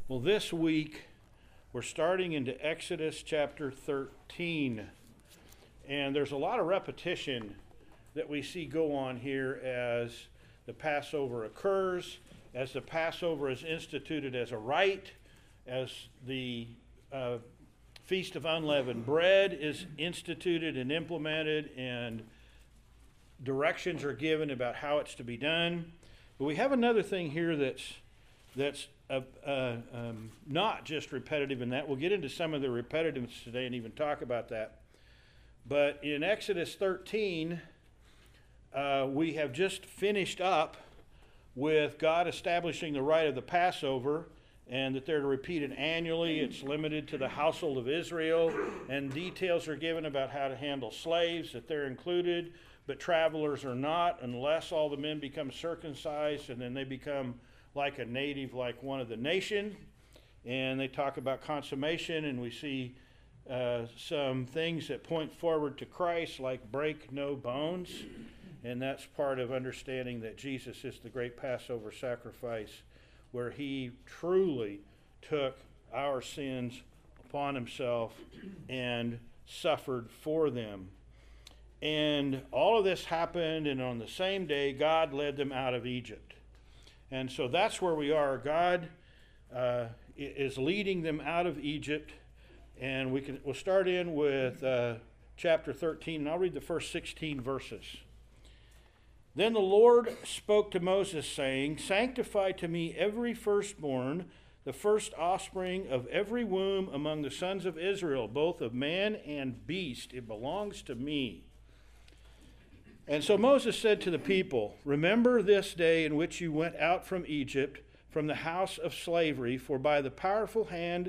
Well, this week we're starting into Exodus chapter 13. And there's a lot of repetition that we see go on here as the Passover occurs, as the Passover is instituted as a rite, as the Feast of Unleavened Bread is instituted and implemented, and directions are given about how it's to be done. But we have another thing here that's not just repetitive in that. We'll get into some of the repetitiveness today and even talk about that. But in Exodus 13, we have just finished up with God establishing the rite of the Passover, and that they're to repeat it annually. It's limited to the household of Israel, and details are given about how to handle slaves, that they're included, but travelers are not, unless all the men become circumcised, and then they become like a native, like one of the nation. And they talk about consummation, and we see some things that point forward to Christ, like break no bones. And that's part of understanding that Jesus is the great Passover sacrifice, where he truly took our sins upon himself and suffered for them. And all of this happened, and on the same day, God led them out of Egypt. And so that's where we are. God is leading them out of Egypt. And we'll start in with chapter 13, and I'll read the first 16 verses. Then the Lord spoke to Moses, saying, "Sanctify to me every firstborn, the first offspring of every womb among the sons of Israel, both of man and beast. It belongs to me." And so Moses said to the people, "Remember this day in which you went out from Egypt, from the house of slavery, for by a powerful hand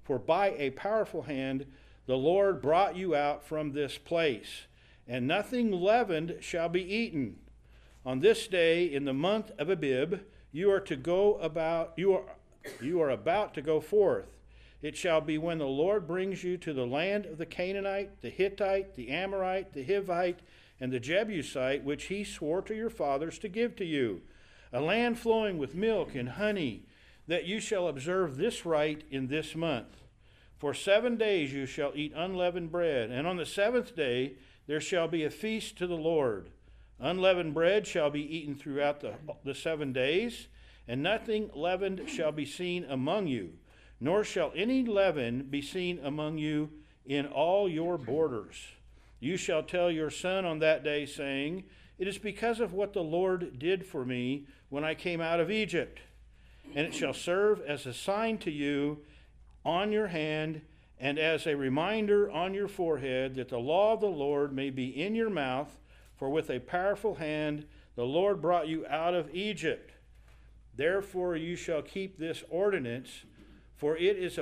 the Lord brought you out from this place, and nothing leavened shall be eaten. On this day in the month of Abib, you are about to go forth. It shall be when the Lord brings you to the land of the Canaanite, the Hittite, the Amorite, the Hivite, and the Jebusite, which he swore to your fathers to give to you, a land flowing with milk and honey, that you shall observe this rite in this month. For 7 days you shall eat unleavened bread, and on the seventh day there shall be a feast to the Lord. Unleavened bread shall be eaten throughout the 7 days, and nothing leavened shall be seen among you, nor shall any leaven be seen among you in all your borders. You shall tell your son on that day, saying, 'It is because of what the Lord did for me when I came out of Egypt.' And it shall serve as a sign to you on your hand, and as a reminder on your forehead, that the law of the Lord may be in your mouth. For with a powerful hand the Lord brought you out of Egypt. Therefore you shall keep this ordinance, for it is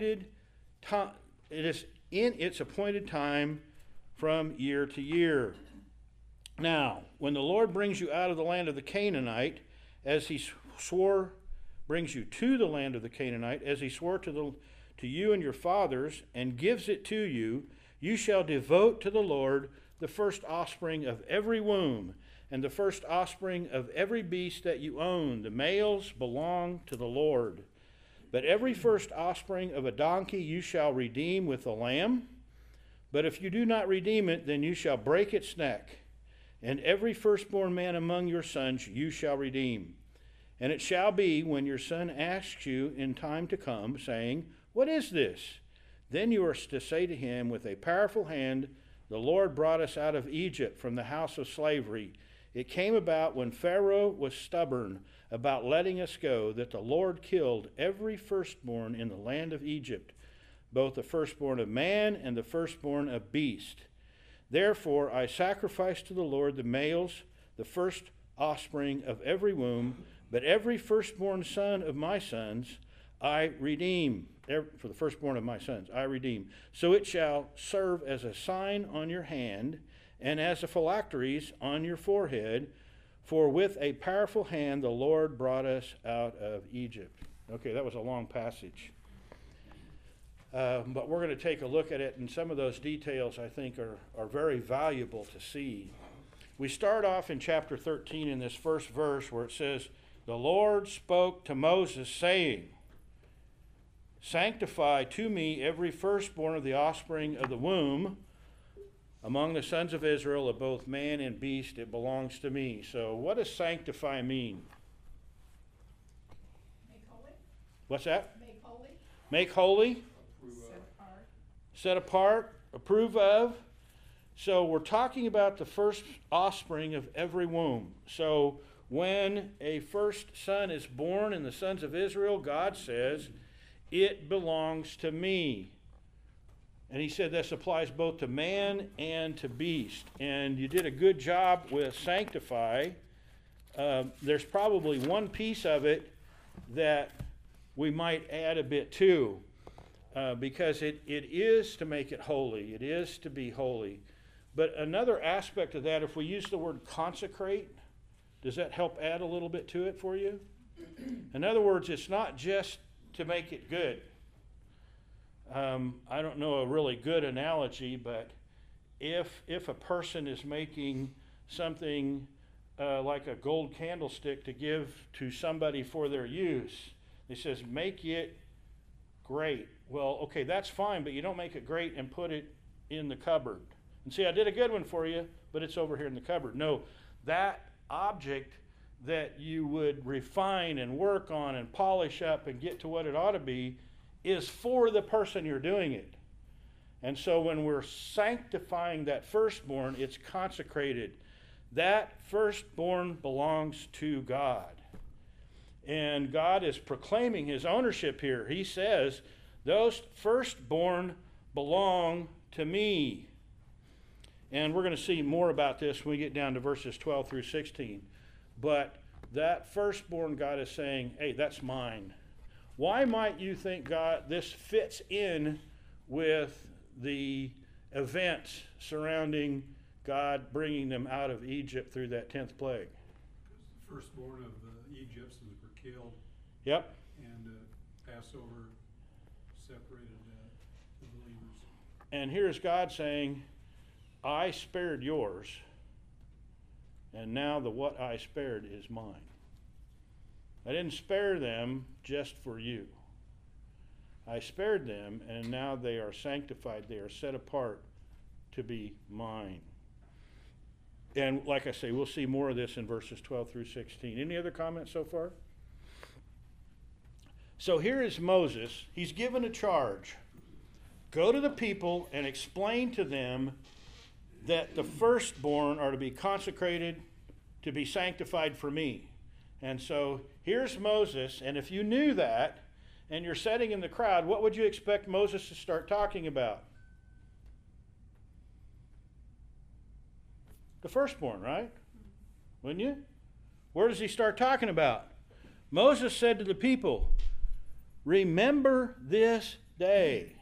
in its appointed time from year to year. Now, when the Lord brings you out of the land of the Canaanite, as he swore, brings you to the land of the Canaanite, as he swore to you and your fathers, and gives it to you, you shall devote to the Lord the first offspring of every womb, and the first offspring of every beast that you own. The males belong to the Lord. But every first offspring of a donkey you shall redeem with a lamb. But if you do not redeem it, then you shall break its neck. And every firstborn man among your sons you shall redeem. And it shall be, when your son asks you in time to come, saying, 'What is this?' then you are to say to him, 'With a powerful hand the Lord brought us out of Egypt from the house of slavery. It came about when Pharaoh was stubborn about letting us go, that the Lord killed every firstborn in the land of Egypt, both the firstborn of man and the firstborn of beast. Therefore I sacrifice to the Lord the males, the first offspring of every womb, but every firstborn son of my sons I redeem. For the firstborn of my sons I redeem. So it shall serve as a sign on your hand, and as a phylacteries on your forehead, for with a powerful hand the Lord brought us out of Egypt." Okay, that was a long passage. But we're going to take a look at it, and some of those details I think are very valuable to see. We start off in chapter 13 in this first verse where it says, "The Lord spoke to Moses, saying," sanctify to me every firstborn of the offspring of the womb among the sons of Israel, of both man and beast. It belongs to me. So what does sanctify mean? Make holy. What's that? Make holy. Make holy. Set apart. Set apart. Approve of. So we're talking about the first offspring of every womb. So when a first son is born in the sons of Israel, God says, it belongs to me. And he said this applies both to man and to beast. And you did a good job with sanctify. There's probably one piece of it that we might add a bit to, because it is to make it holy. It is to be holy. But another aspect of that, if we use the word consecrate, does that help add a little bit to it for you? In other words, it's not just to make it good. I don't know a really good analogy, but if a person is making something like a gold candlestick to give to somebody for their use, it says, make it great. Well, okay, that's fine, but you don't make it great and put it in the cupboard. And see, I did a good one for you, but it's over here in the cupboard. No, that object that you would refine and work on and polish up and get to what it ought to be is for the person you're doing it. And so when we're sanctifying that firstborn, it's consecrated. That firstborn belongs to God. And God is proclaiming his ownership here. He says, those firstborn belong to me. And we're going to see more about this when we get down to verses 12 through 16. But that firstborn, God is saying, hey, that's mine. Why might you think God, this fits in with the events surrounding God bringing them out of Egypt through that 10th plague? Because the firstborn of the Egyptians were killed. Yep. And Passover separated the believers. And here's God saying, I spared yours, and now the what I spared is mine. I didn't spare them just for you. I spared them, and now they are sanctified. They are set apart to be mine. And like I say, we'll see more of this in verses 12 through 16. Any other comments so far? So here is Moses. He's given a charge. Go to the people and explain to them that the firstborn are to be consecrated, to be sanctified for me. And so here's Moses, and if you knew that, and you're sitting in the crowd, what would you expect Moses to start talking about? The firstborn, right? Wouldn't you? Where does he start talking about? Moses said to the people, remember this day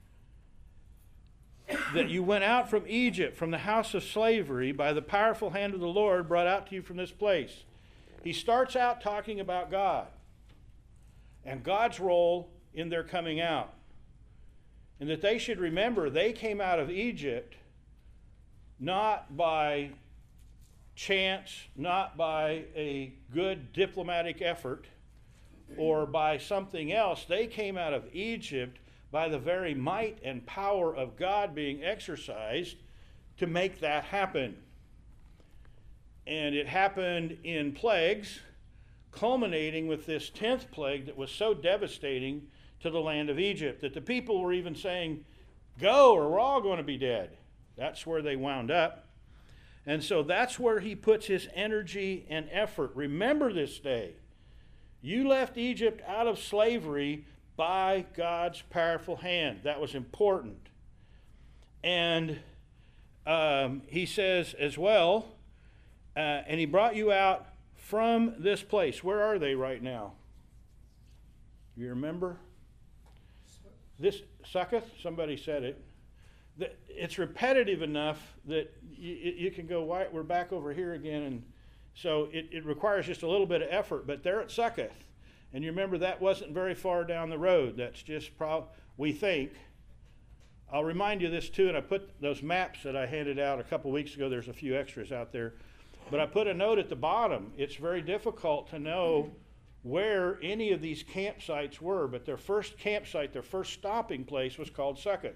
that you went out from Egypt, from the house of slavery, by the powerful hand of the Lord brought out to you from this place. He starts out talking about God and God's role in their coming out. And that they should remember they came out of Egypt not by chance, not by a good diplomatic effort, or by something else. They came out of Egypt by the very might and power of God being exercised to make that happen. And it happened in plagues, culminating with this 10th plague that was so devastating to the land of Egypt that the people were even saying, go or we're all going to be dead. That's where they wound up. And so that's where he puts his energy and effort. Remember this day. You left Egypt out of slavery by God's powerful hand. That was important. And he says as well, and he brought you out from this place. Where are they right now? You remember? This Succoth? Somebody said it. It's repetitive enough that you can go, why, we're back over here again. And so it requires just a little bit of effort. But they're at Succoth. And you remember that wasn't very far down the road. That's just we think. I'll remind you of this too, and I put those maps that I handed out a couple weeks ago. There's a few extras out there. But I put a note at the bottom. It's very difficult to know where any of these campsites were, but their first campsite, their first stopping place was called Succoth.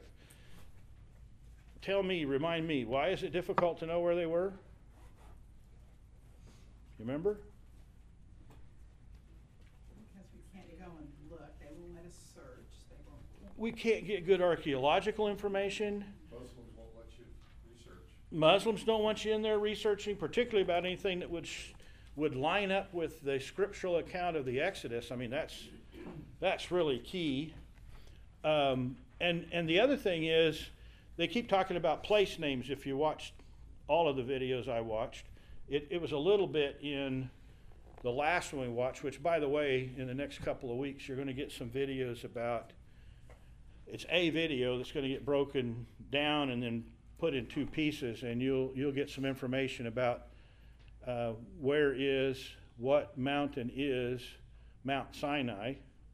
Remind me, why is it difficult to know where they were? You remember? Because we can't go and look. They won't let us search. They won't. We can't get good archaeological information. Muslims won't let you research. Muslims don't want you in there researching, particularly about anything that would line up with the scriptural account of the Exodus. I mean, that's really key. And the other thing is, they keep talking about place names. If you watched all of the videos I watched, it was a little bit in the last one we watched, which, by the way, in the next couple of weeks, you're going to get some videos about. It's a video that's going to get broken down and then put in two pieces, and you'll get some information about what mountain is Mount Sinai.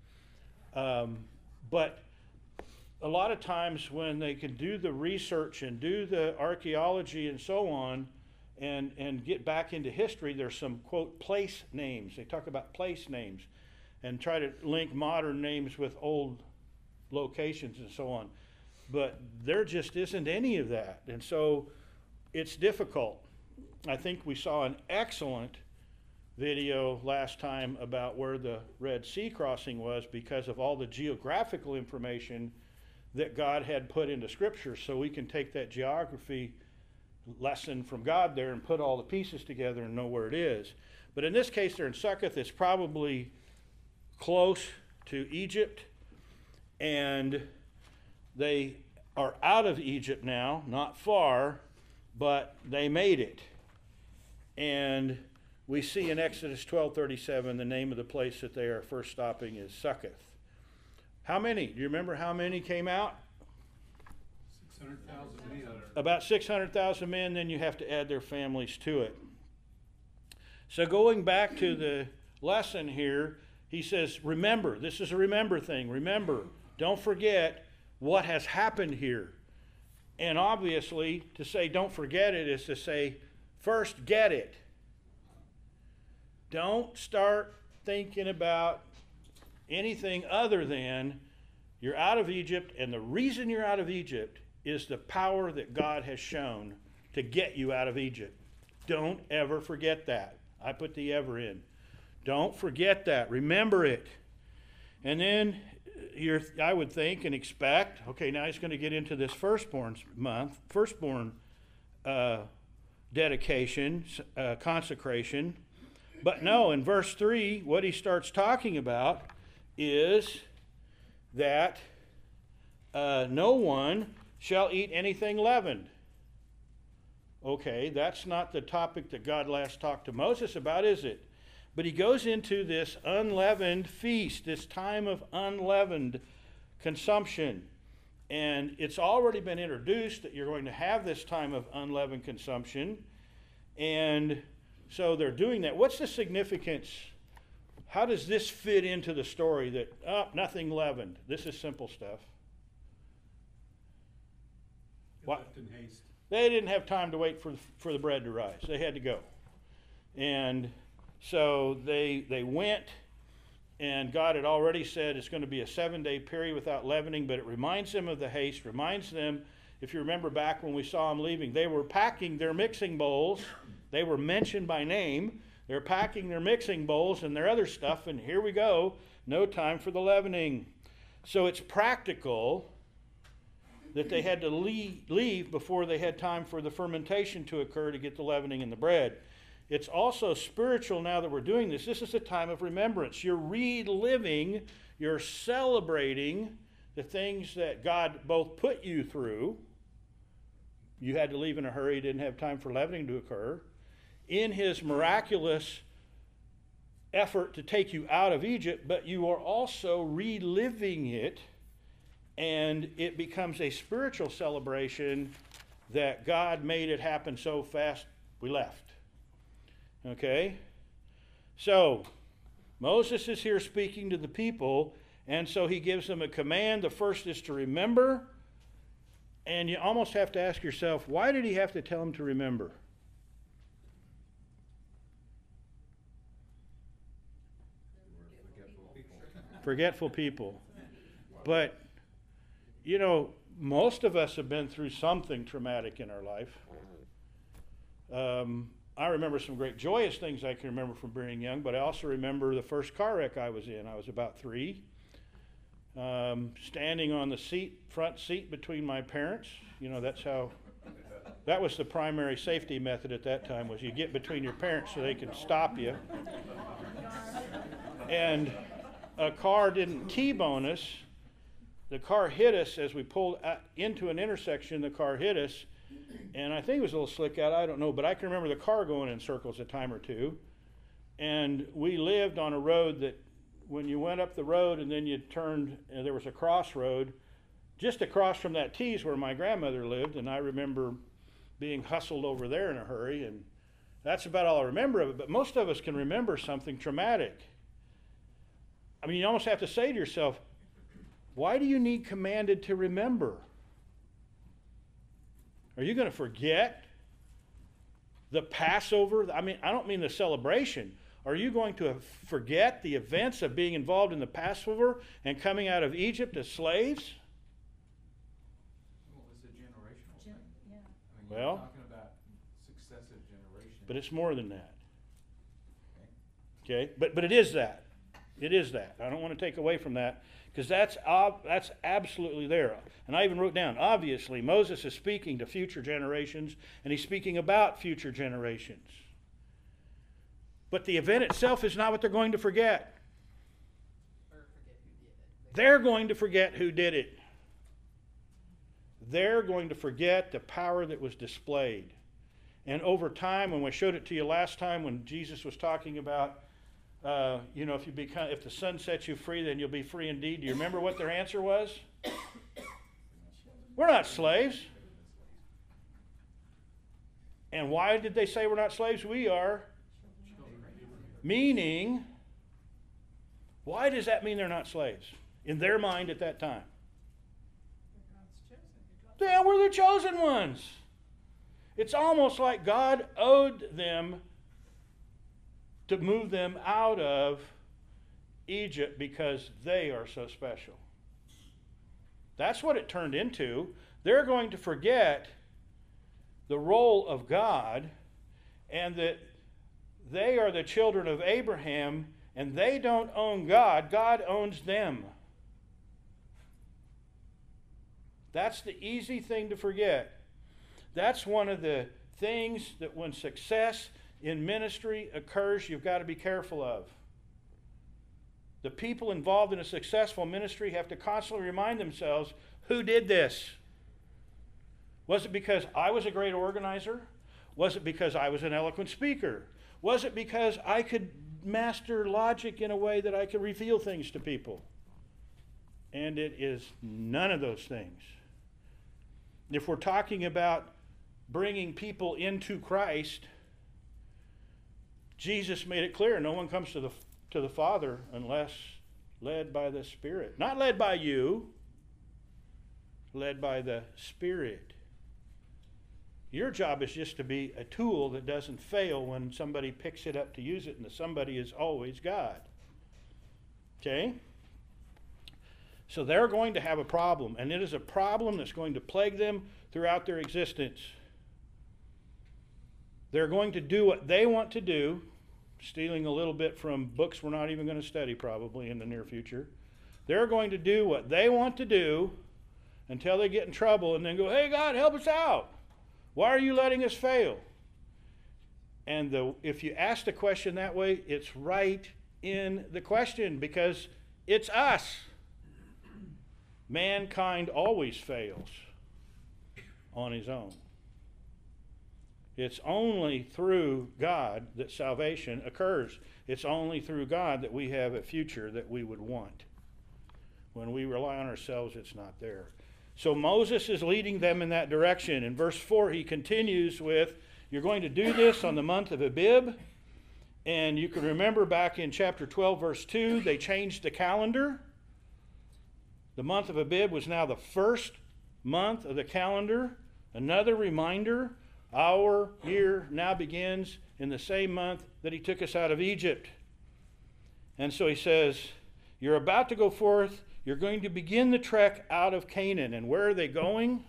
But a lot of times when they can do the research and do the archaeology and so on and get back into history, there's some, quote, place names. They talk about place names and try to link modern names with old locations and so on. But there just isn't any of that. And so it's difficult. I think we saw an excellent video last time about where the Red Sea crossing was because of all the geographical information that God had put into Scripture, so we can take that geography lesson from God there and put all the pieces together and know where it is. But in this case, they're in Succoth. It's probably close to Egypt, and they are out of Egypt now, not far, but they made it. And we see in Exodus 12:37 the name of the place that they are first stopping is Succoth. How many? Do you remember how many came out? 600,000 men. About 600,000 men, then you have to add their families to it. So going back to the lesson here, he says, remember, this is a remember thing. Remember, don't forget what has happened here. And obviously, to say don't forget it is to say, first get it. Don't start thinking about anything other than you're out of Egypt, and the reason you're out of Egypt is the power that God has shown to get you out of Egypt. Don't ever forget that. I put the ever in. Don't forget that. Remember it. And then I would think and expect, okay, now he's going to get into this firstborn dedication, consecration. But no, in verse 3, what he starts talking about is that no one shall eat anything leavened. Okay, that's not the topic that God last talked to Moses about, is it? But he goes into this unleavened feast, this time of unleavened consumption. And it's already been introduced that you're going to have this time of unleavened consumption. And so they're doing that. What's the significance? How does this fit into the story that, nothing leavened? This is simple stuff. It left in haste. They didn't have time to wait for the bread to rise. They had to go. And so they went, and God had already said it's going to be a 7-day period without leavening, but it reminds them of the haste, reminds them, if you remember back when we saw them leaving, they were packing their mixing bowls. They were mentioned by name. They're packing their mixing bowls and their other stuff, and here we go, no time for the leavening. So it's practical that they had to leave before they had time for the fermentation to occur to get the leavening in the bread. It's also spiritual now that we're doing this. This is a time of remembrance. You're reliving, you're celebrating the things that God both put you through. You had to leave in a hurry, didn't have time for leavening to occur. In his miraculous effort to take you out of Egypt, but you are also reliving it, and it becomes a spiritual celebration that God made it happen so fast we left. Okay? So, Moses is here speaking to the people, and so he gives them a command. The first is to remember, and you almost have to ask yourself, why did he have to tell them to remember? Forgetful people. But, you know, most of us have been through something traumatic in our life. I remember some great joyous things I can remember from being young, but I also remember the first car wreck I was in. I was about 3. Standing on the front seat between my parents. You know, that was the primary safety method at that time, was you get between your parents so they can stop you. And a car didn't T-bone us. The car hit us as we pulled into an intersection. The car hit us, and I think it was a little slick out, I don't know, but I can remember the car going in circles a time or two. And we lived on a road that when you went up the road and then you turned, and there was a crossroad just across from that T's where my grandmother lived, and I remember being hustled over there in a hurry, and that's about all I remember of it. But most of us can remember something traumatic. I mean, you almost have to say to yourself, why do you need commanded to remember? Are you going to forget the Passover? I mean, I don't mean the celebration. Are you going to forget the events of being involved in the Passover and coming out of Egypt as slaves? Well, it's a generational thing. Yeah. I mean, Well, you're talking about successive generations. but it's more than that. Okay? But it is that. It is that. I don't want to take away from that, because that's absolutely there. And I even wrote down, obviously, Moses is speaking to future generations, and he's speaking about future generations. But the event itself is not what they're going to forget. They're going to forget who did it. They're going to forget the power that was displayed. And over time, when we showed it to you last time, when Jesus was talking about, you know, if the Son sets you free, then you'll be free indeed. Do you remember what their answer was? We're not slaves. And why did they say we're not slaves? We are. Meaning, why does that mean they're not slaves? In their mind at that time. Yeah, we're the chosen ones. It's almost like God owed them to move them out of Egypt because they are so special. That's what it turned into. They're going to forget the role of God, and that they are the children of Abraham, and they don't own God. God owns them. That's the easy thing to forget. That's one of the things that when success in ministry occurs, you've got to be careful of. The people involved in a successful ministry have to constantly remind themselves, who did this? Was it because I was a great organizer? Was it because I was an eloquent speaker? Was it because I could master logic in a way that I could reveal things to people? And it is none of those things. If we're talking about bringing people into Christ, Jesus made it clear, no one comes to the Father unless led by the Spirit. Not led by you, led by the Spirit. Your job is just to be a tool that doesn't fail when somebody picks it up to use it, and the somebody is always God. Okay? So they're going to have a problem, and it is a problem that's going to plague them throughout their existence. They're going to do what they want to do, stealing a little bit from books we're not even going to study probably in the near future. They're going to do what they want to do until they get in trouble and then go, hey, God, help us out. Why are you letting us fail? And if you ask the question that way, it's right in the question, because it's us. Mankind always fails on his own. It's only through God that salvation occurs. It's only through God that we have a future that we would want. When we rely on ourselves, it's not there. So Moses is leading them in that direction. In verse 4, he continues with, you're going to do this on the month of Abib. And you can remember back in chapter 12, verse 2, they changed the calendar. The month of Abib was now the first month of the calendar. Another reminder, our year now begins in the same month that he took us out of Egypt. And so he says, You're about to go forth. You're going to begin the trek out of Canaan. And where are they going?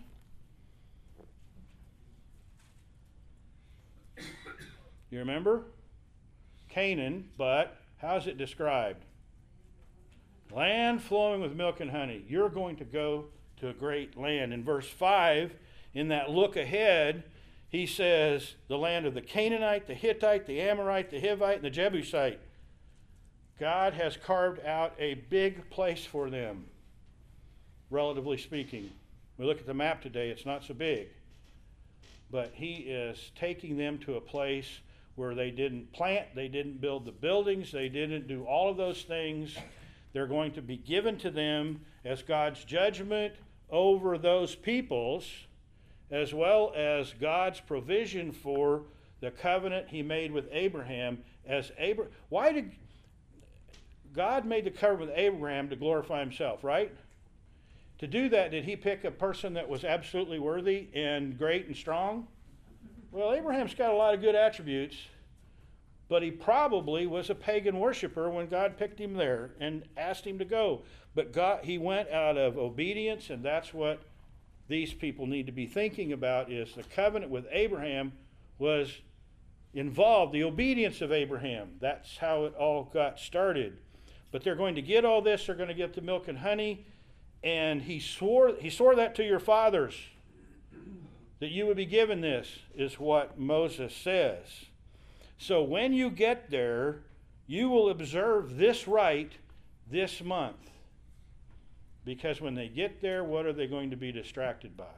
You remember? Canaan, but how's it described? Land flowing with milk and honey. You're going to go to a great land. In verse 5, in that look ahead, he says, the land of the Canaanite, the Hittite, the Amorite, the Hivite, and the Jebusite. God has carved out a big place for them, relatively speaking. We look at the map today, it's not so big. But he is taking them to a place where they didn't plant, they didn't build the buildings, they didn't do all of those things. They're going to be given to them as God's judgment over those peoples, as well as God's provision for the covenant he made with Abraham. Why did God made the covenant with Abraham to glorify himself, right? To do that, did he pick a person that was absolutely worthy and great and strong? Well, Abraham's got a lot of good attributes, but he probably was a pagan worshiper when God picked him there and asked him to go. But he went out of obedience, and that's what these people need to be thinking about, is the covenant with Abraham was involved, the obedience of Abraham. That's how it all got started. But they're going to get all this, they're going to get the milk and honey, and he swore that to your fathers, that you would be given this, is what Moses says. So when you get there, you will observe this rite this month. Because when they get there, what are they going to be distracted by?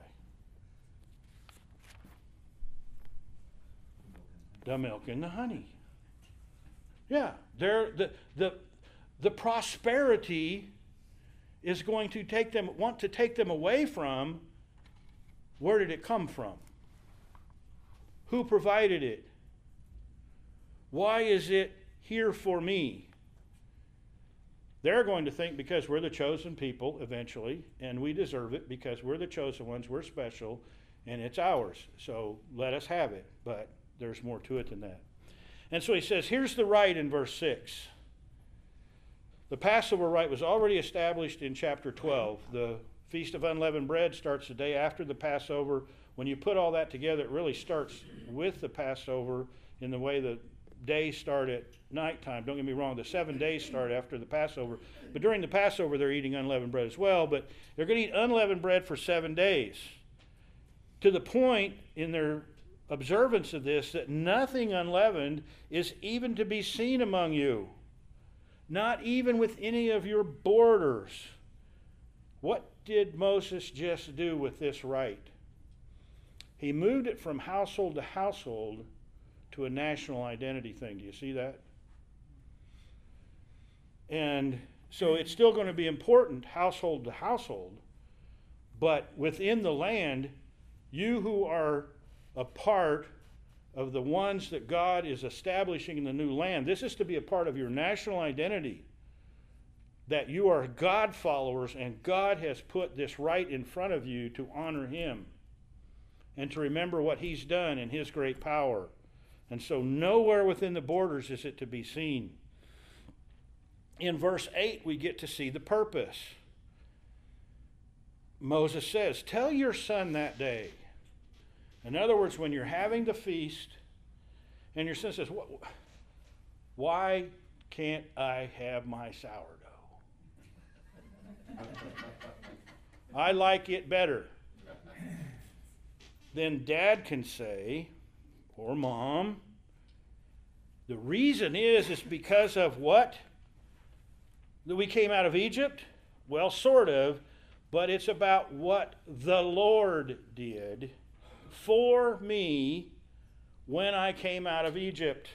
The milk and the honey. Yeah, the prosperity is going to want to take them away from, where did it come from? Who provided it? Why is it here for me? They're going to think because we're the chosen people eventually, and we deserve it because we're the chosen ones, we're special, and it's ours. So let us have it. But there's more to it than that. And so he says, here's the rite in verse 6. The Passover rite was already established in chapter 12. The Feast of Unleavened Bread starts the day after the Passover. When you put all that together, it really starts with the Passover in the way the days start at nighttime. Don't get me wrong, the 7 days start after the Passover. But during the Passover, they're eating unleavened bread as well. But they're going to eat unleavened bread for 7 days. To the point in their observance of this that nothing unleavened is even to be seen among you. Not even with any of your borders. What did Moses just do with this rite? He moved it from household to household to a national identity thing. Do you see that? And so it's still going to be important, household to household, but within the land, you who are a part of the ones that God is establishing in the new land, this is to be a part of your national identity, that you are God followers and God has put this right in front of you to honor him and to remember what he's done in his great power. And so nowhere within the borders is it to be seen. In verse 8, we get to see the purpose. Moses says, tell your son that day. In other words, when you're having the feast, and your son says, why can't I have my sourdough? I like it better. Then dad can say, or mom, the reason is because of what? That we came out of Egypt? Well, sort of, but it's about what the Lord did for me when I came out of Egypt.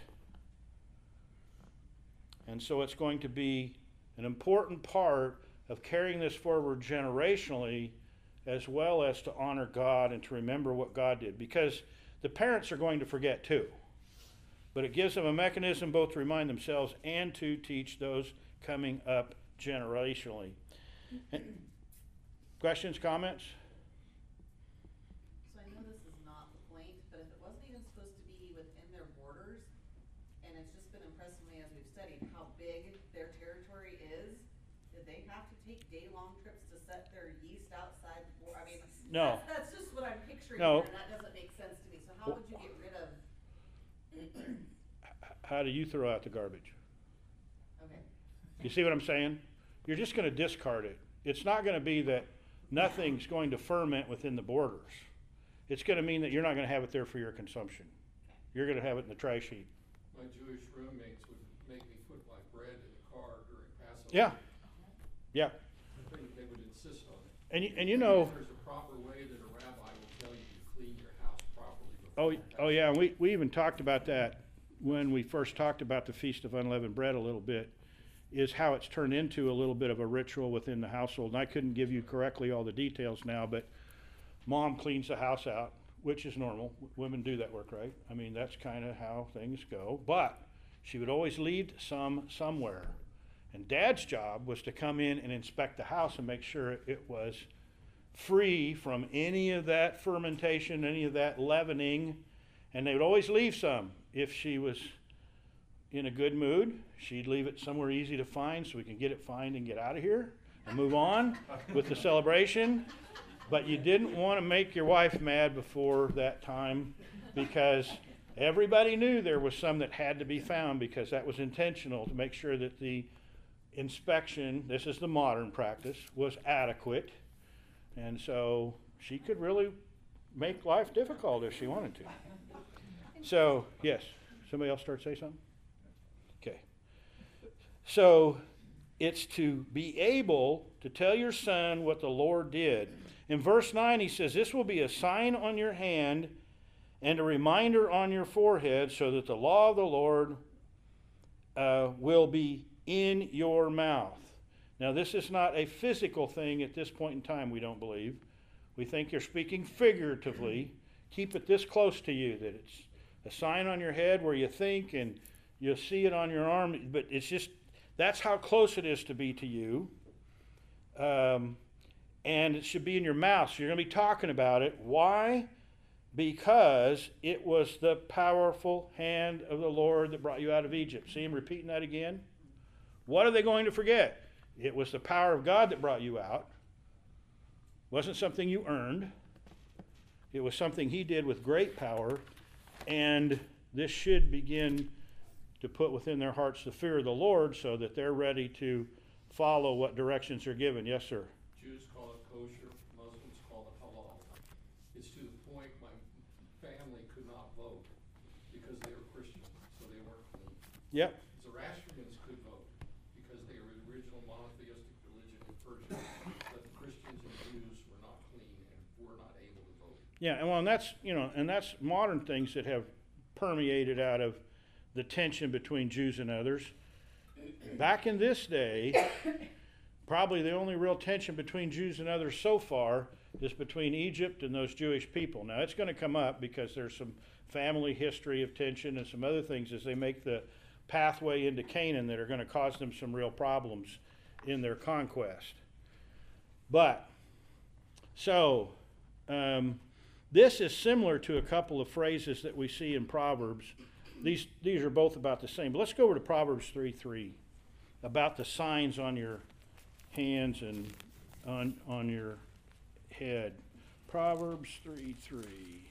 And so it's going to be an important part of carrying this forward generationally, as well as to honor God and to remember what God did. Because the parents are going to forget too. But it gives them a mechanism both to remind themselves and to teach those coming up generationally. Questions, comments? So I know this is not the point, but if it wasn't even supposed to be within their borders, and it's just been impressed on me as we've studied how big their territory is, day-long trips to set their yeast outside, I mean, No. that's just what I'm picturing No. here, and that doesn't make sense to me, so how would you get rid of? How do you throw out the garbage? Okay, You see what I'm saying? You're just gonna discard it. It's not gonna be that nothing's going to ferment within the borders. It's gonna mean that you're not gonna have it there for your consumption. You're gonna have it in the trash heap. My Jewish roommates would make me put my bread in the car during Passover. Yeah. Yeah. I think they would insist on it. And you know, There's a proper way that a rabbi will tell you to clean your house properly oh, before oh yeah, and we even talked about that when we first talked about the Feast of Unleavened Bread a little bit, is how it's turned into a little bit of a ritual within the household. And I couldn't give you correctly all the details now, but mom cleans the house out, which is normal. Women do that work, right? I mean, that's kind of how things go. But she would always leave some somewhere. And Dad's job was to come in and inspect the house and make sure it was free from any of that fermentation, any of that leavening. And they would always leave some. If she was in a good mood, she'd leave it somewhere easy to find so we can get it fined and get out of here and move on with the celebration. But you didn't want to make your wife mad before that time, because everybody knew there was some that had to be found, because that was intentional to make sure that the inspection, this is the modern practice, was adequate. And so she could really make life difficult if she wanted to. So, yes, somebody else start to say something? Okay. So, it's to be able to tell your son what the Lord did. In verse 9, he says, "This will be a sign on your hand and a reminder on your forehead, so that the law of the Lord will be in your mouth." Now, this is not a physical thing at this point in time, we don't believe. We think you're speaking figuratively. Keep it this close to you, that it's a sign on your head where you think, and you'll see it on your arm, but it's just, that's how close it is to be to you. And it should be in your mouth. So you're going to be talking about it. Why? Because it was the powerful hand of the Lord that brought you out of Egypt. See him repeating that again? What are they going to forget? It was the power of God that brought you out. It wasn't something you earned. It was something he did with great power. And this should begin to put within their hearts the fear of the Lord, so that they're ready to follow what directions are given. Yes, sir. Jews call it kosher, Muslims call it halal. It's to the point my family could not vote because they were Christian, so they weren't clean. Yep. Zoroastrians could vote because they were the original monotheistic religion in Persia, but the Christians and Jews were not clean and were not able to vote. Yeah, and well, and that's, you know, and that's modern things that have permeated out of the tension between Jews and others. Back in this day, probably the only real tension between Jews and others so far is between Egypt and those Jewish people. Now, it's going to come up because there's some family history of tension and some other things as they make the pathway into Canaan that are going to cause them some real problems in their conquest. But, so, this is similar to a couple of phrases that we see in Proverbs. These are both about the same. But let's go over to Proverbs 3:3, about the signs on your hands and on your head. Proverbs 3:3.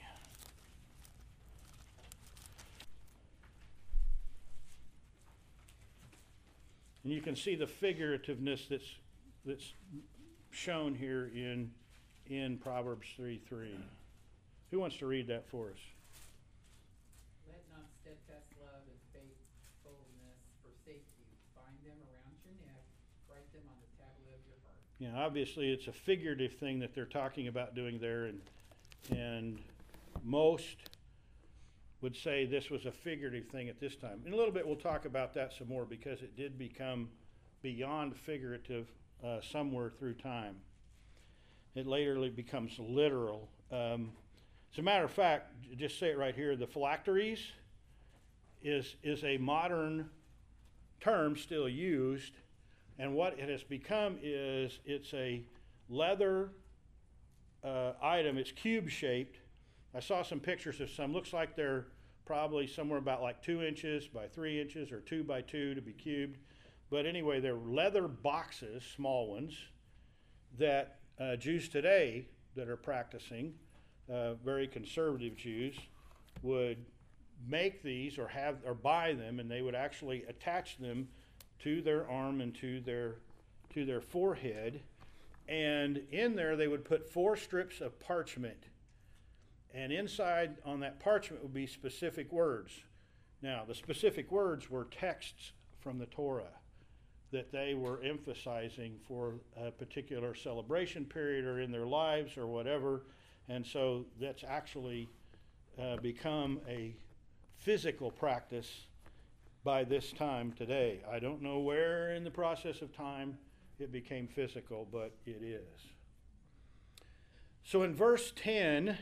And you can see the figurativeness that's shown here in Proverbs 3:3. Who wants to read that for us? Let not steadfast love and faithfulness forsake you. Bind them around your neck, write them on the tablet of your heart. Yeah, obviously it's a figurative thing that they're talking about doing there, and most would say this was a figurative thing at this time. In a little bit we'll talk about that some more, because it did become beyond figurative somewhere through time. It later becomes literal. As a matter of fact, just say it right here, the phylacteries is a modern term still used, and what it has become is it's a leather item. It's cube shaped. I saw some pictures of some. Looks like they're probably somewhere about like 2 inches by 3 inches or 2 by 2 to be cubed. But anyway, they're leather boxes, small ones, that Jews today that are practicing, very conservative Jews, would make these or buy them, and they would actually attach them to their arm and to their forehead. And in there they would put 4 strips of parchment. And inside on that parchment would be specific words. Now, the specific words were texts from the Torah that they were emphasizing for a particular celebration period or in their lives or whatever. And so that's actually become a physical practice by this time today. I don't know where in the process of time it became physical, but it is. So in verse 10,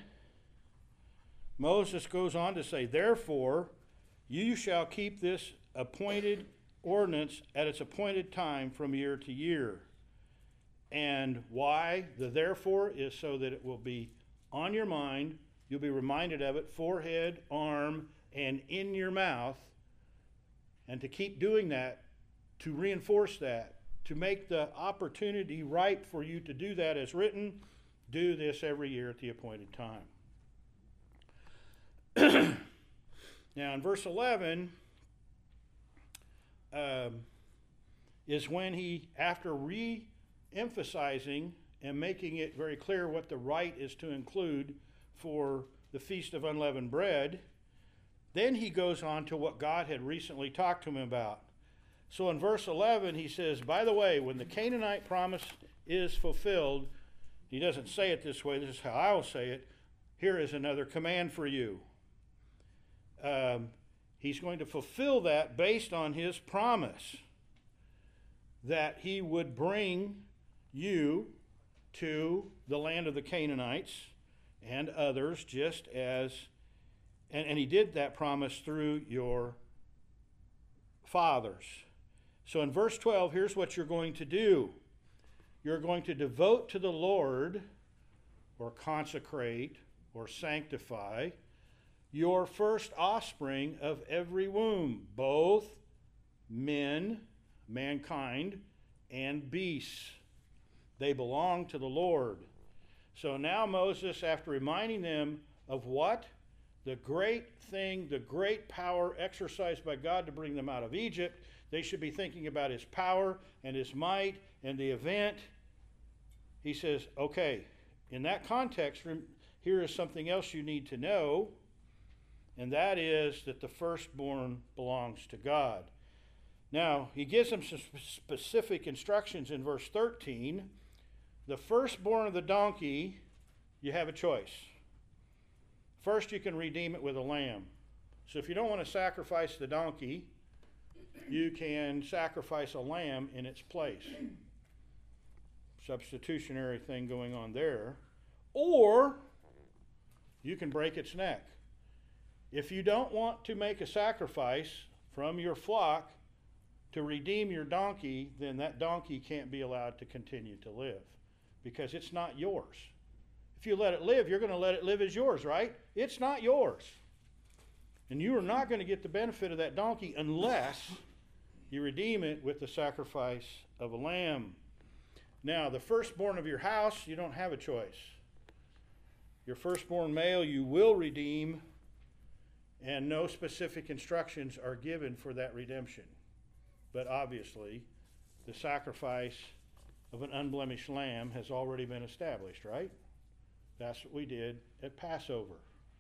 Moses goes on to say, "Therefore, you shall keep this appointed ordinance at its appointed time from year to year." And why the therefore is so that it will be on your mind. You'll be reminded of it, forehead, arm, and in your mouth. And to keep doing that, to reinforce that, to make the opportunity right for you to do that as written, do this every year at the appointed time. Now in verse 11 is when he, after re-emphasizing and making it very clear what the rite is to include for the Feast of Unleavened Bread, then he goes on to what God had recently talked to him about. So in verse 11 he says, by the way, when the Canaanite promise is fulfilled, he doesn't say it this way, this is how I will say it, here is another command for you. He's going to fulfill that based on his promise that he would bring you to the land of the Canaanites and others, just as, and he did that promise through your fathers. So in verse 12, here's what you're going to do. You're going to devote to the Lord, or consecrate, or sanctify, your first offspring of every womb, both men, mankind, and beasts. They belong to the Lord. So now Moses, after reminding them of what? The great thing, the great power exercised by God to bring them out of Egypt, they should be thinking about his power and his might and the event. He says, okay, in that context, here is something else you need to know, and that is that the firstborn belongs to God. Now, he gives them some specific instructions in verse 13. The firstborn of the donkey, you have a choice. First, you can redeem it with a lamb. So if you don't want to sacrifice the donkey, you can sacrifice a lamb in its place. Substitutionary thing going on there. Or you can break its neck. If you don't want to make a sacrifice from your flock to redeem your donkey, then that donkey can't be allowed to continue to live because it's not yours. If you let it live, you're going to let it live as yours, right? It's not yours. And you are not going to get the benefit of that donkey unless you redeem it with the sacrifice of a lamb. Now, the firstborn of your house, you don't have a choice. Your firstborn male you will redeem, and no specific instructions are given for that redemption. But obviously, the sacrifice of an unblemished lamb has already been established, right? That's what we did at Passover.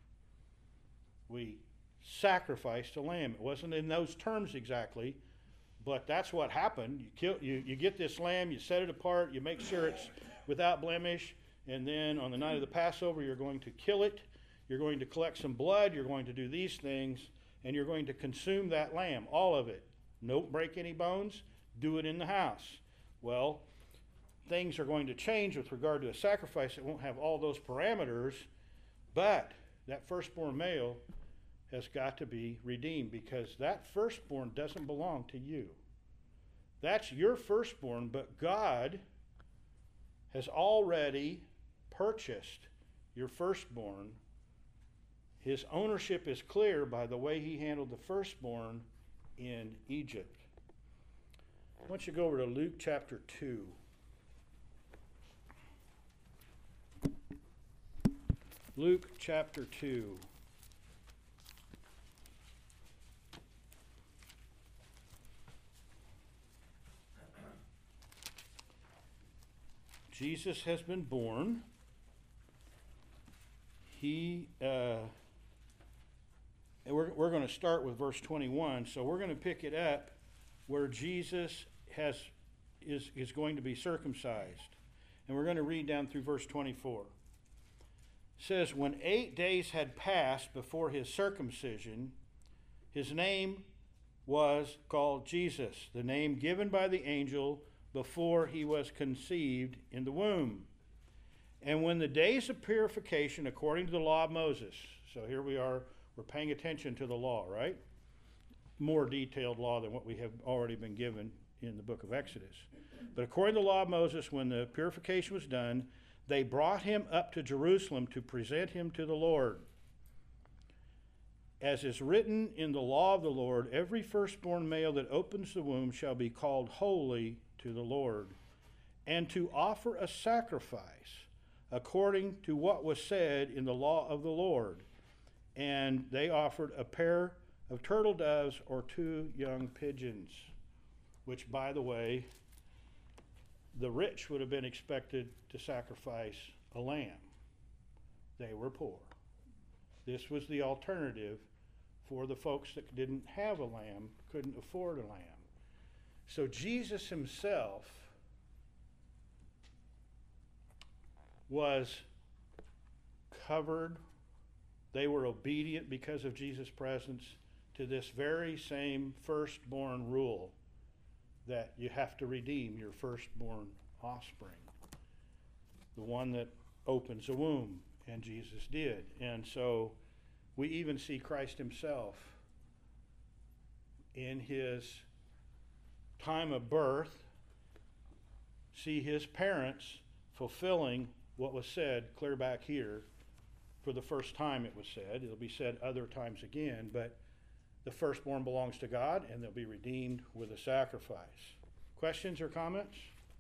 We sacrificed a lamb. It wasn't in those terms exactly, but that's what happened. You get this lamb, you set it apart, you make sure it's without blemish, and then on the night of the Passover, you're going to kill it. You're going to collect some blood, you're going to do these things, and you're going to consume that lamb, all of it. Don't break any bones, do it in the house. Well, things are going to change with regard to a sacrifice. It won't have all those parameters, but that firstborn male has got to be redeemed because that firstborn doesn't belong to you. That's your firstborn, but God has already purchased your firstborn. His ownership is clear by the way he handled the firstborn in Egypt. I want you to go over to Luke chapter 2. Luke chapter 2. Jesus has been born. We're going to start with verse 21. So we're going to pick it up where Jesus is going to be circumcised. And we're going to read down through verse 24. It says, when 8 days had passed before his circumcision, his name was called Jesus, the name given by the angel before he was conceived in the womb. And when the days of purification according to the law of Moses, so here we are, we're paying attention to the law, right? More detailed law than what we have already been given in the book of Exodus. But according to the law of Moses, when the purification was done, they brought him up to Jerusalem to present him to the Lord. As is written in the law of the Lord, every firstborn male that opens the womb shall be called holy to the Lord, and to offer a sacrifice according to what was said in the law of the Lord. And they offered a pair of turtle doves or 2 young pigeons, which, by the way, the rich would have been expected to sacrifice a lamb. They were poor. This was the alternative for the folks that didn't have a lamb, couldn't afford a lamb. So Jesus himself was covered. They were obedient because of Jesus' presence to this very same firstborn rule that you have to redeem your firstborn offspring, the one that opens a womb, and Jesus did. And so we even see Christ himself in his time of birth, see his parents fulfilling what was said clear back here. For the first time it was said. It'll be said other times again, but the firstborn belongs to God, and they'll be redeemed with a sacrifice. Questions or comments?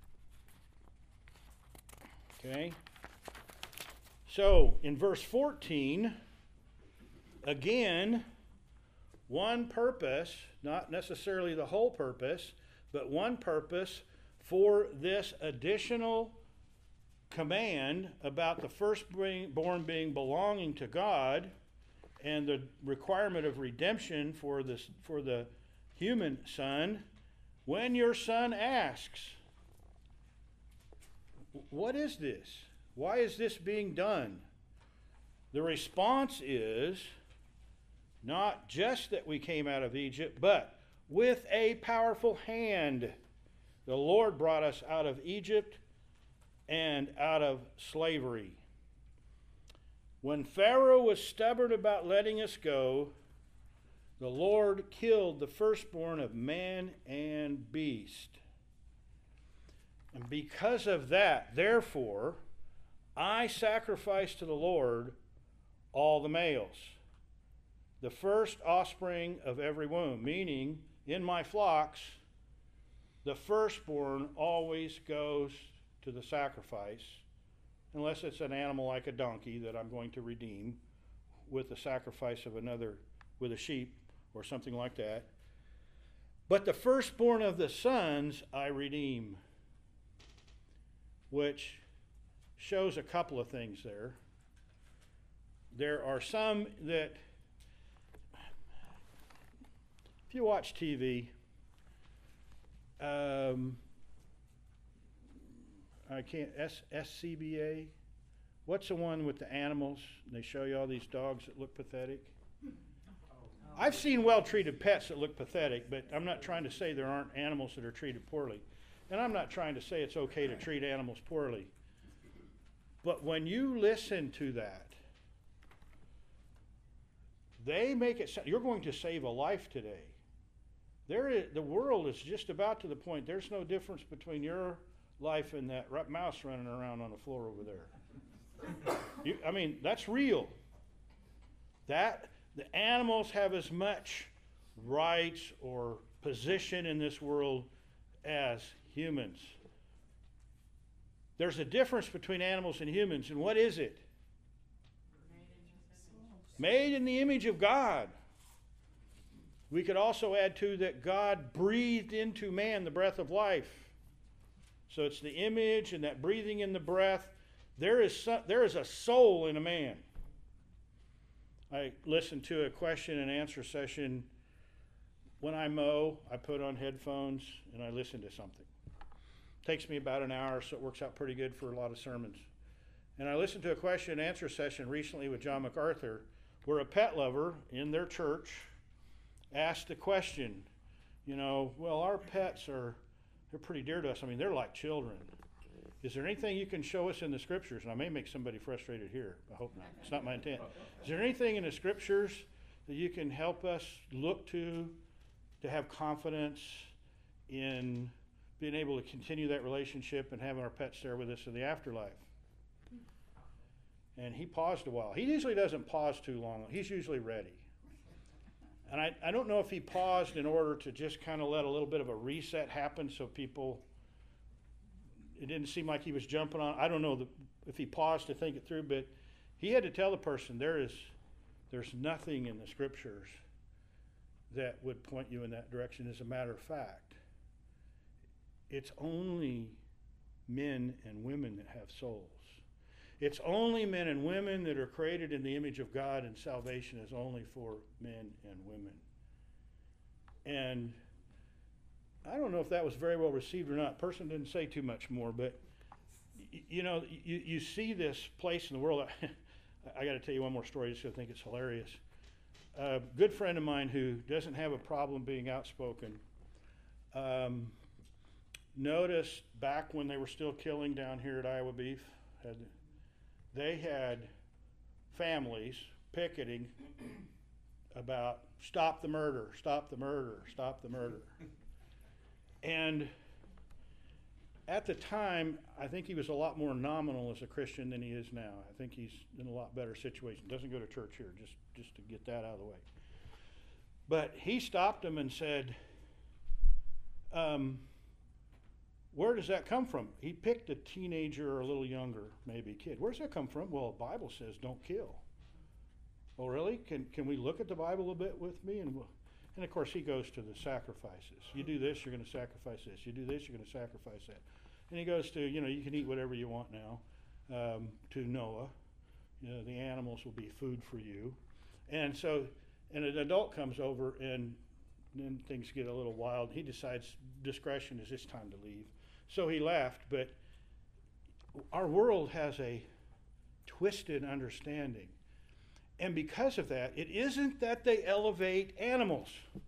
Okay. So, in verse 14, again, one purpose, not necessarily the whole purpose, but one purpose for this additional command about the firstborn being belonging to God and the requirement of redemption for the human son. When your son asks, what is this? Why is this being done? The response is not just that we came out of Egypt, but with a powerful hand the Lord brought us out of Egypt and out of slavery. When Pharaoh was stubborn about letting us go, the Lord killed the firstborn of man and beast. And because of that, therefore, I sacrifice to the Lord all the males, the first offspring of every womb, meaning in my flocks, the firstborn always goes to the sacrifice, unless it's an animal like a donkey that I'm going to redeem with the sacrifice of another, with a sheep or something like that. But the firstborn of the sons I redeem, which shows a couple of things there. There are some that, if you watch TV, I can't, SCBA, what's the one with the animals? And they show you all these dogs that look pathetic. I've seen well-treated pets that look pathetic, but I'm not trying to say there aren't animals that are treated poorly. And I'm not trying to say it's okay to treat animals poorly. But when you listen to that, they make it sound, you're going to save a life today. The world is just about to the point, there's no difference between your life and that mouse running around on the floor over there. I mean, that's real. The animals have as much rights or position in this world as humans. There's a difference between animals and humans, and what is it? Made in the image of God. We could also add to that God breathed into man the breath of life. So it's the image and that breathing in the breath. There is a soul in a man. I listened to a question and answer session. When I mow, I put on headphones and I listen to something. Takes me about an hour, so it works out pretty good for a lot of sermons. And I listened to a question and answer session recently with John MacArthur, where a pet lover in their church asked the question, well, our pets they're pretty dear to us. I mean, they're like children. Is there anything you can show us in the scriptures? And I may make somebody frustrated here. I hope not. It's not my intent. Is there anything in the scriptures that you can help us look to have confidence in being able to continue that relationship and having our pets there with us in the afterlife? And he paused a while. He usually doesn't pause too long. He's usually ready. And I don't know if he paused in order to just kind of let a little bit of a reset happen so people, it didn't seem like he was jumping on. I don't know if he paused to think it through, but he had to tell the person there's nothing in the scriptures that would point you in that direction. As a matter of fact, it's only men and women that have souls. It's only men and women that are created in the image of God, and salvation is only for men and women. And I don't know if that was very well received or not. Person didn't say too much more, but you see this place in the world. I got to tell you one more story just because I think it's hilarious. A good friend of mine who doesn't have a problem being outspoken noticed back when they were still killing down here at Iowa Beef, they had families picketing about stop the murder, stop the murder, stop the murder. And at the time, I think he was a lot more nominal as a Christian than he is now. I think he's in a lot better situation. Doesn't go to church here, just to get that out of the way. But he stopped him and said, where does that come from? He picked a teenager or a little younger, maybe kid. Where does that come from? Well, the Bible says don't kill. Oh, really? Can we look at the Bible a bit with me? And of course, he goes to the sacrifices. You do this, you're going to sacrifice this. You do this, you're going to sacrifice that. And he goes to, you can eat whatever you want now, to Noah. The animals will be food for you. And so, and an adult comes over, and then things get a little wild. He decides discretion is it's time to leave. So he left, but our world has a twisted understanding. And because of that, it isn't that they elevate animals.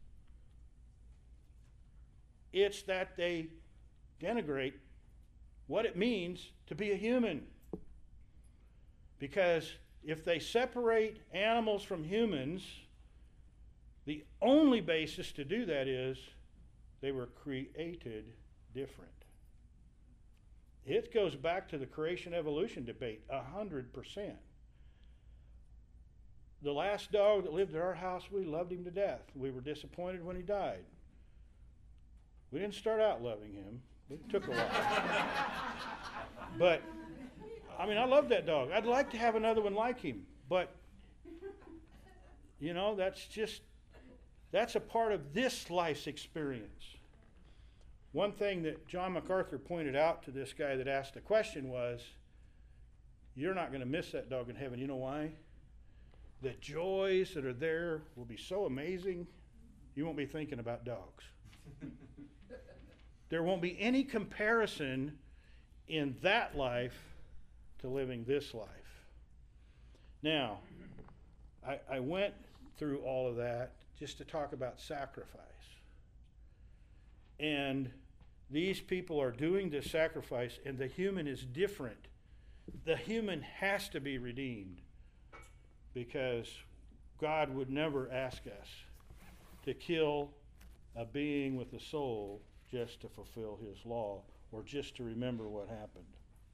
It's that they denigrate what it means to be a human. Because if they separate animals from humans, the only basis to do that is they were created different. It goes back to the creation evolution debate 100%. The last dog that lived at our house, we loved him to death. We were disappointed when he died. We didn't start out loving him. It took a while. But, I love that dog. I'd like to have another one like him. But, that's a part of this life's experience. One thing that John MacArthur pointed out to this guy that asked the question was, you're not going to miss that dog in heaven. You know why? The joys that are there will be so amazing, you won't be thinking about dogs. There won't be any comparison in that life to living this life. Now, I went through all of that just to talk about sacrifice. And these people are doing this sacrifice, and the human is different. The human has to be redeemed, because God would never ask us to kill a being with a soul just to fulfill his law or just to remember what happened.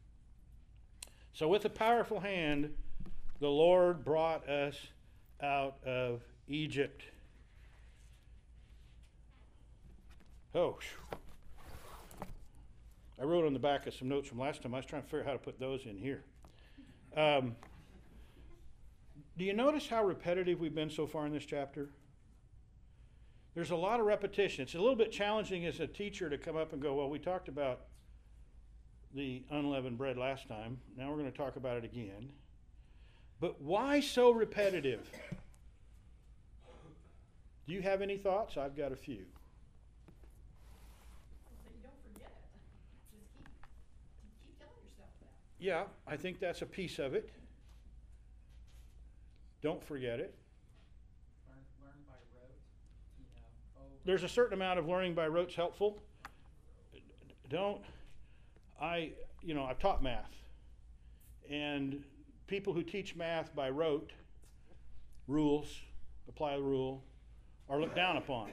So with a powerful hand, the Lord brought us out of Egypt. Oh, I wrote on the back of some notes from last time. I was trying to figure out how to put those in here. Do you notice how repetitive we've been so far in this chapter? There's a lot of repetition. It's a little bit challenging as a teacher to come up and go, well, we talked about the unleavened bread last time. Now we're going to talk about it again. But why so repetitive? Do you have any thoughts? I've got a few. So you don't forget it. Just keep telling yourself that. Yeah, I think that's a piece of it. Don't forget it. Learn by rote, over. There's a certain amount of learning by rote's helpful. I've taught math. And people who teach math by rote, rules, apply the rule, are looked down upon.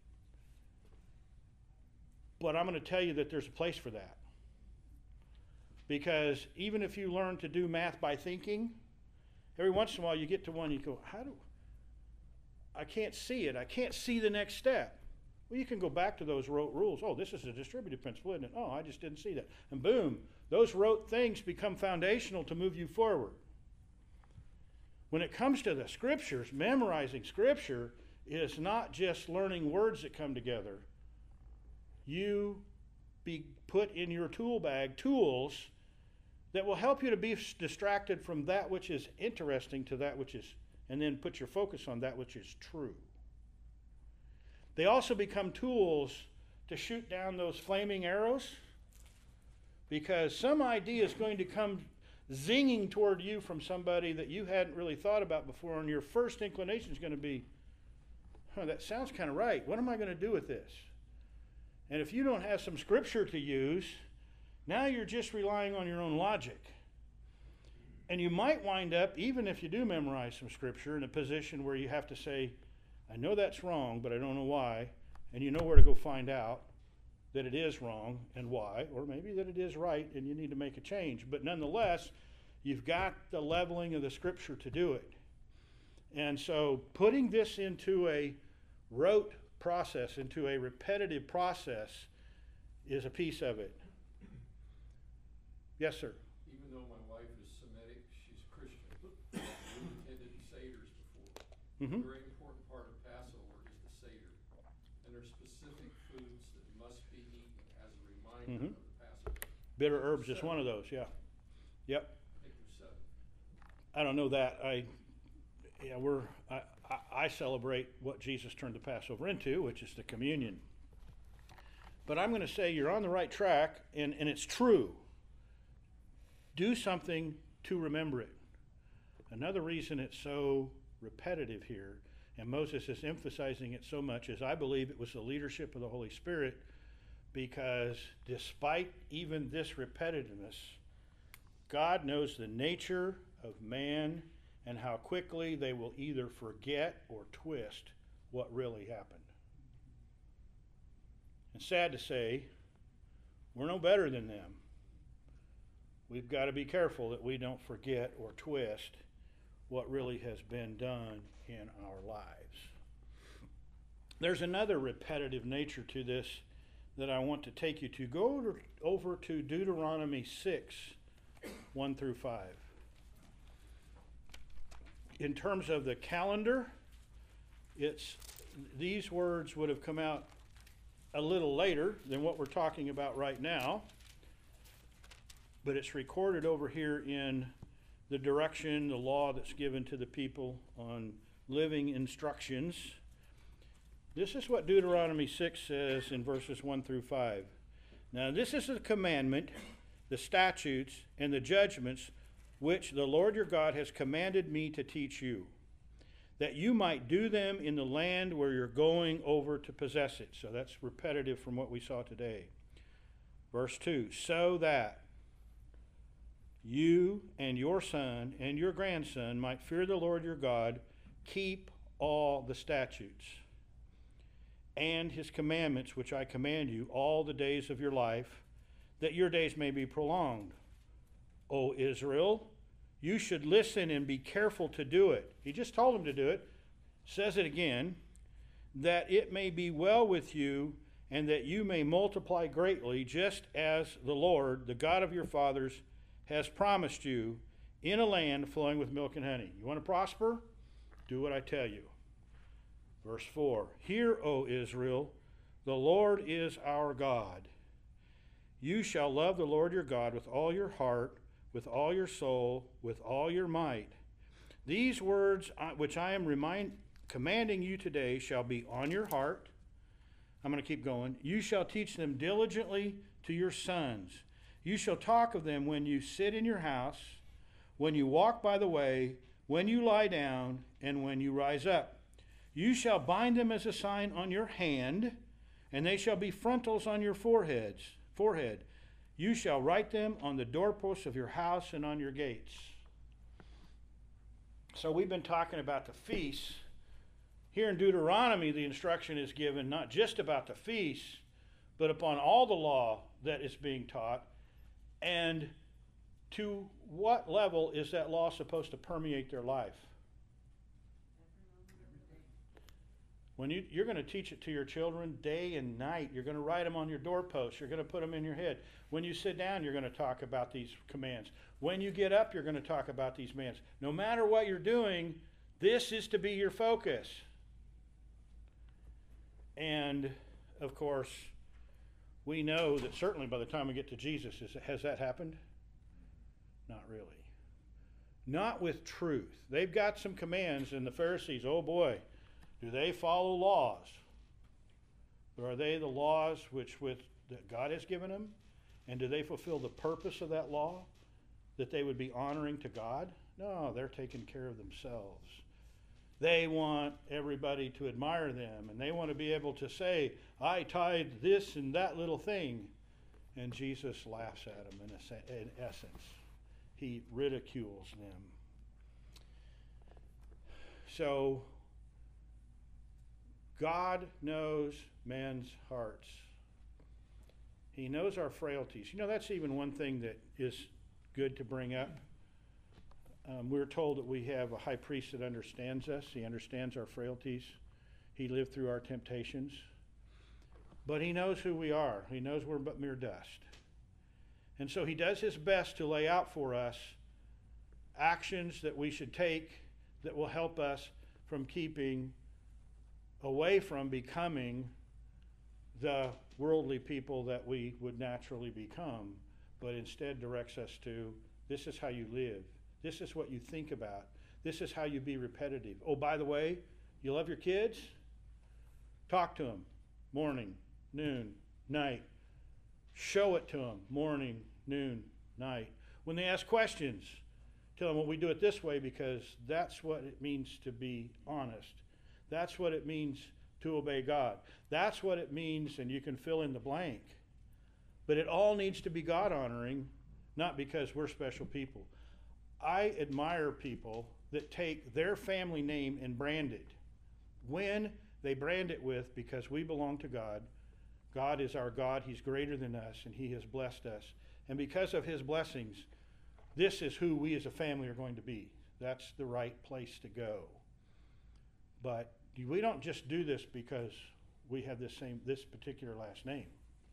But I'm going to tell you that there's a place for that. Because even if you learn to do math by thinking, every once in a while you get to one, you go, I can't see it. I can't see the next step. Well, you can go back to those rote rules. Oh, this is a distributive principle, isn't it? Oh, I just didn't see that. And boom, those rote things become foundational to move you forward. When it comes to the scriptures, memorizing scripture is not just learning words that come together. You be put in your tool bag tools that will help you to be distracted from that which is interesting to that which is, and then put your focus on that which is true. They also become tools to shoot down those flaming arrows, because some idea is going to come zinging toward you from somebody that you hadn't really thought about before, and your first inclination is going to be, that sounds kind of right. What am I going to do with this? And if you don't have some scripture to use, now you're just relying on your own logic. And you might wind up, even if you do memorize some scripture, in a position where you have to say, I know that's wrong, but I don't know why. And you know where to go find out that it is wrong and why, or maybe that it is right and you need to make a change. But nonetheless, you've got the leveling of the scripture to do it. And so putting this into a rote process, into a repetitive process, is a piece of it. Yes, sir. Even though my wife is Semitic, she's Christian. We attended Seder's before. Mm-hmm. A very important part of Passover is the Seder. And there's specific foods that must be eaten as a reminder of the Passover. Bitter herbs is one of those, yeah. Yep. I think there's 7. I don't know that. I celebrate what Jesus turned the Passover into, which is the communion. But I'm going to say you're on the right track, and it's true. Do something to remember it. Another reason it's so repetitive here, and Moses is emphasizing it so much, is I believe it was the leadership of the Holy Spirit, because despite even this repetitiveness, God knows the nature of man and how quickly they will either forget or twist what really happened. And sad to say, we're no better than them. We've got to be careful that we don't forget or twist what really has been done in our lives. There's another repetitive nature to this that I want to take you to. Go over to Deuteronomy 6, 1 through 5. In terms of the calendar, these words would have come out a little later than what we're talking about right now, but it's recorded over here in the direction, the law that's given to the people on living instructions. This is what Deuteronomy 6 says in verses 1 through 5. Now this is the commandment, the statutes, and the judgments which the Lord your God has commanded me to teach you, that you might do them in the land where you're going over to possess it. So that's repetitive from what we saw today. Verse 2, so that you and your son and your grandson might fear the Lord your God, keep all the statutes and his commandments which I command you all the days of your life, that your days may be prolonged. O Israel, you should listen and be careful to do it. He just told them to do it. Says it again, that it may be well with you and that you may multiply greatly, just as the Lord, the God of your fathers, has promised you, in a land flowing with milk and honey. You want to prosper? Do what I tell you. Verse 4, Hear, O Israel, the Lord is our God. You shall love the Lord your God with all your heart, with all your soul, with all your might. These words which I am commanding you today shall be on your heart. I'm going to keep going. You shall teach them diligently to your sons. You shall talk of them when you sit in your house, when you walk by the way, when you lie down, and when you rise up. You shall bind them as a sign on your hand, and they shall be frontals on your forehead. You shall write them on the doorposts of your house and on your gates. So we've been talking about the feasts. Here in Deuteronomy, the instruction is given not just about the feasts, but upon all the law that is being taught. And to what level is that law supposed to permeate their life? When you're going to teach it to your children day and night. You're going to write them on your doorposts. You're going to put them in your head. When you sit down, you're going to talk about these commands. When you get up, you're going to talk about these commands. No matter what you're doing, this is to be your focus. And, of course, we know that certainly by the time we get to Jesus, has that happened? Not really. Not with truth. They've got some commands, and the Pharisees, oh boy, do they follow laws? Or are they the laws that God has given them? And do they fulfill the purpose of that law? That they would be honoring to God? No, they're taking care of themselves. They want everybody to admire them, and they want to be able to say, I tithe this and that little thing. And Jesus laughs at them in essence. He ridicules them. So, God knows men's hearts. He knows our frailties. You know, that's even one thing that is good to bring up. We're told that we have a high priest that understands us. He understands our frailties. He lived through our temptations. But he knows who we are. He knows we're but mere dust. And so he does his best to lay out for us actions that we should take that will help us from keeping away from becoming the worldly people that we would naturally become, but instead directs us to, this is how you live. This is what you think about. This is how you be repetitive. Oh, by the way, you love your kids? Talk to them. Morning, noon, night. Show it to them. Morning, noon, night. When they ask questions, tell them, well, we do it this way because that's what it means to be honest. That's what it means to obey God. That's what it means, and you can fill in the blank. But it all needs to be God-honoring, not because we're special people. I admire people that take their family name and brand it. When they brand it with, because we belong to God, God is our God, He's greater than us, and He has blessed us. And because of His blessings, this is who we as a family are going to be. That's the right place to go. But we don't just do this because we have this particular last name.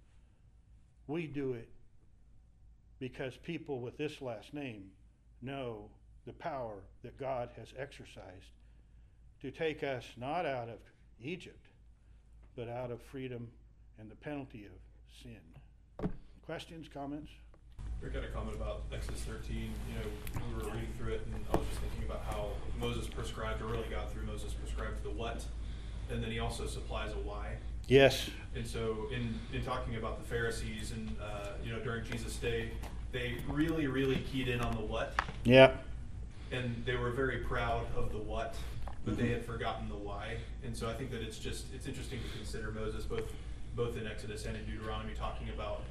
We do it because people with this last name know the power that God has exercised to take us not out of Egypt, but out of freedom and the penalty of sin. Questions, comments? Rick had a comment about Exodus 13. We were reading through it, and I was just thinking about how Moses prescribed, or really God through Moses prescribed the what, and then he also supplies a why. Yes. And so in talking about the Pharisees and, during Jesus' day, they really, really keyed in on the what. Yeah. And they were very proud of the what, but they had forgotten the why. And so I think that it's interesting to consider Moses both in Exodus and in Deuteronomy talking about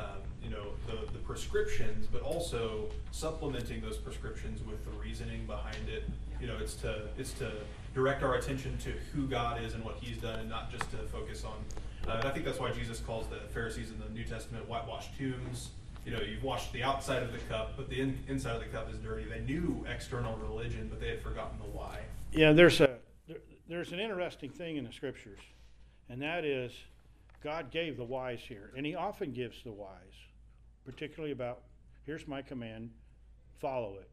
the prescriptions, but also supplementing those prescriptions with the reasoning behind it. It's to direct our attention to who God is and what He's done, and not just to focus on. And I think that's why Jesus calls the Pharisees in the New Testament whitewashed tombs. You've washed the outside of the cup, but the inside of the cup is dirty. They knew external religion, but they had forgotten the why. Yeah, there's an interesting thing in the Scriptures, and that is God gave the whys here, and He often gives the whys, particularly about, here's my command, follow it.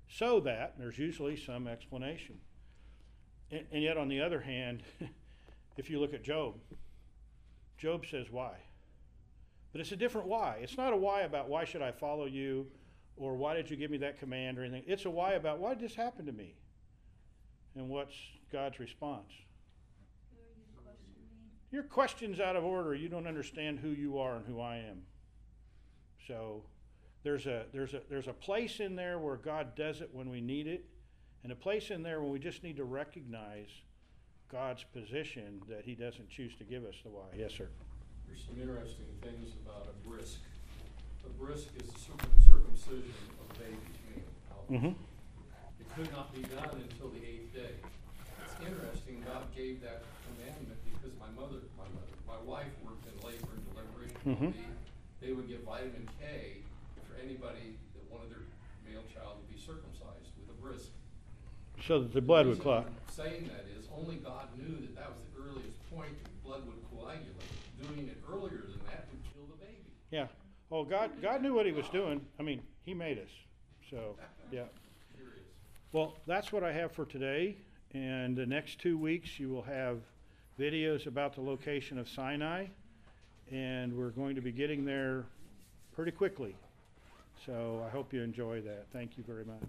so that, there's usually some explanation. And yet, on the other hand, if you look at Job, Job says why. But it's a different why. It's not a why about why should I follow you or why did you give me that command or anything. It's a why about why did this happen to me? And what's God's response? Who are you questioning? Your question's out of order. You don't understand who you are and who I am. So there's a place in there where God does it when we need it, and a place in there when we just need to recognize God's position that he doesn't choose to give us the why. Yes, sir. There's some interesting things about a brisk. A brisk is the circumcision of a baby's male. Mm-hmm. It could not be done until the 8th day. It's interesting, God gave that commandment because my wife worked in labor and delivery. Mhm. They would give vitamin K for anybody that wanted their male child to be circumcised with a brisk. So that the blood would reason clot. I'm saying that is only God knew that that was the earliest point that blood would coagulate. Doing it earlier than that would kill the baby. Yeah. Oh, God knew what he was doing. I mean, he made us. So, yeah. Curious. Well, that's what I have for today. And the next 2 weeks, you will have videos about the location of Sinai. And we're going to be getting there pretty quickly. So I hope you enjoy that. Thank you very much.